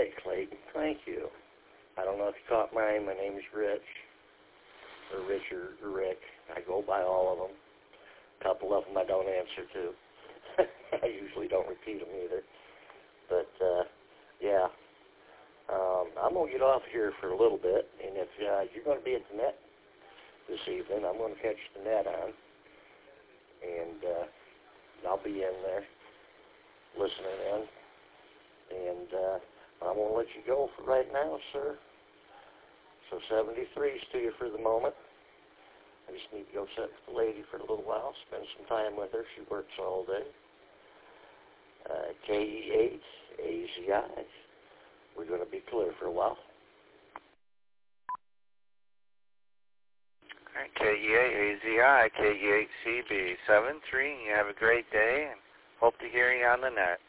right, Clayton. Thank you. I don't know if you caught mine. My name is Rich, or Richard, or Rick. I go by all of them. A couple of them I don't answer to. I usually don't repeat them either. But, yeah. I'm going to get off here for a little bit, and if you're going to be at the net this evening, I'm going to catch the net on, and I'll be in there listening in, and I'm going to let you go for right now, sir. So 73's to you for the moment. I just need to go sit with the lady for a little while, spend some time with her. She works all day. KE8, AZI. We're going to be clear for a while. All right, KE8, AZI, KE8, CB, 73. You have a great day, and hope to hear you on the net.